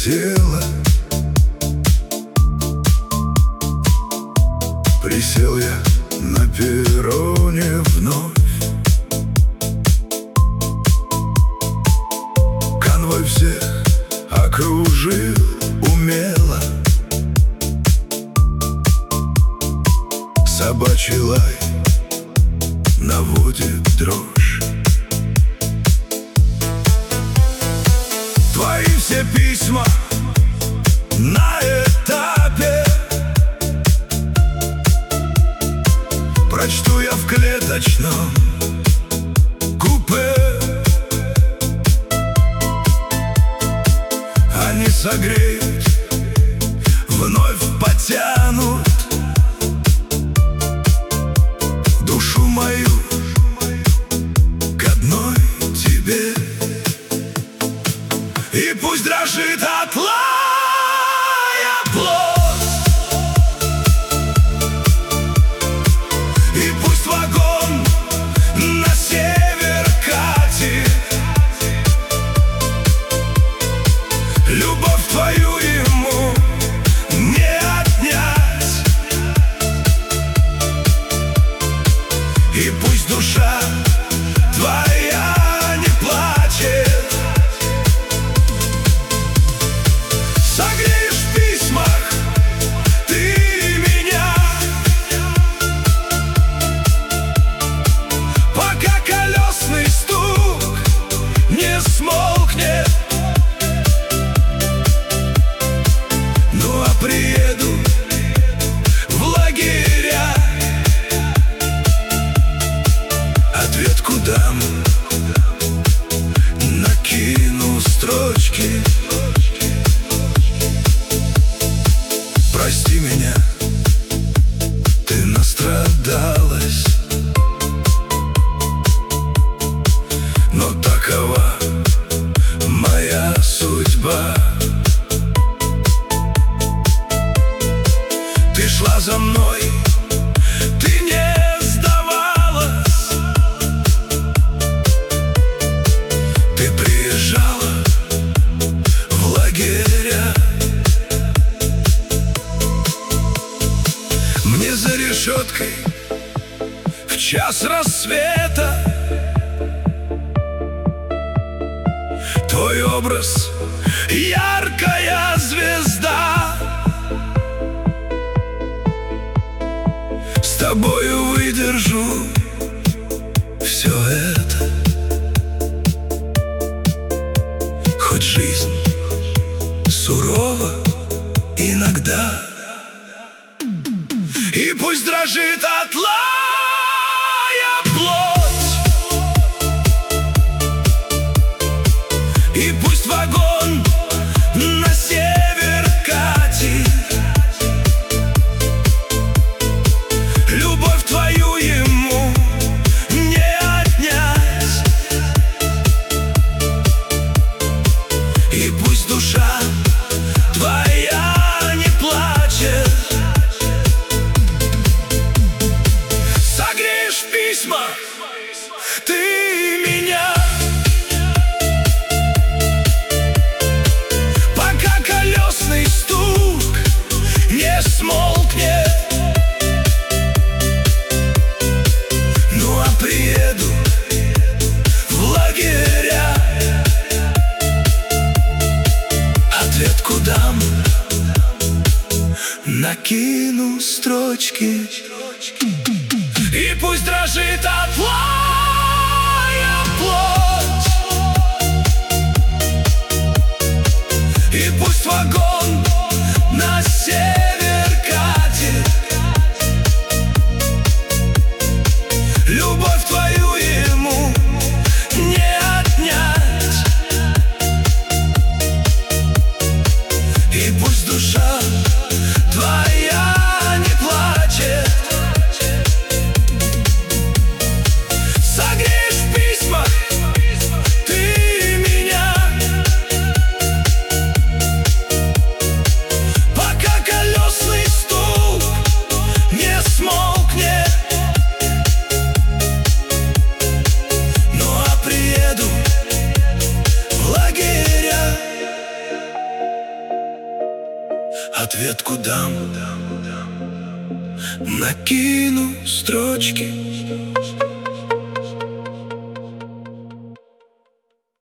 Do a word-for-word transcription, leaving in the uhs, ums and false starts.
тело. Присел я на перроне вновь. Конвой всех окружил умело. Собачий лай наводит дрожь. Твои все письма на этапе прочту я в клеточном купе. Они согреют, вновь потянут душу мою к одной тебе. И пусть дрожит от лая плоть, и пусть вагон на север катит. Любовь твою ему не отнять. И пусть душа твоя не плачет. Согреешь в письмах ты меня, пока колесный стук не смолкнет. Ну а приеду в лагеря, ответку дам, накину строчки. Прости меня, ты настрадалась, но такова моя судьба. Ты шла за мной, ты не сдавалась. Ты приезжала в лагеря. Мне за решеткой в час рассвета твой образ — яркая звезда. С тобою выдержу все это, хоть жизнь сурова иногда. И пусть дрожит от лая плоть, и пусть вагон на север катит. Любовь твою ему не отнять. И пусть душа твоя не плачет. Согреешь в письмах ты меня, пока колесный стук не смолкнет. Ну а приеду в лагеря, ответку дам, накину строчки. И пусть дрожит от лая плоть, и пусть вагон на север катит. Любовь твою ему не отнять. И пусть душа твоя не плачет. Согреешь в письмах ты меня, пока колеса ответку дам, накину строчки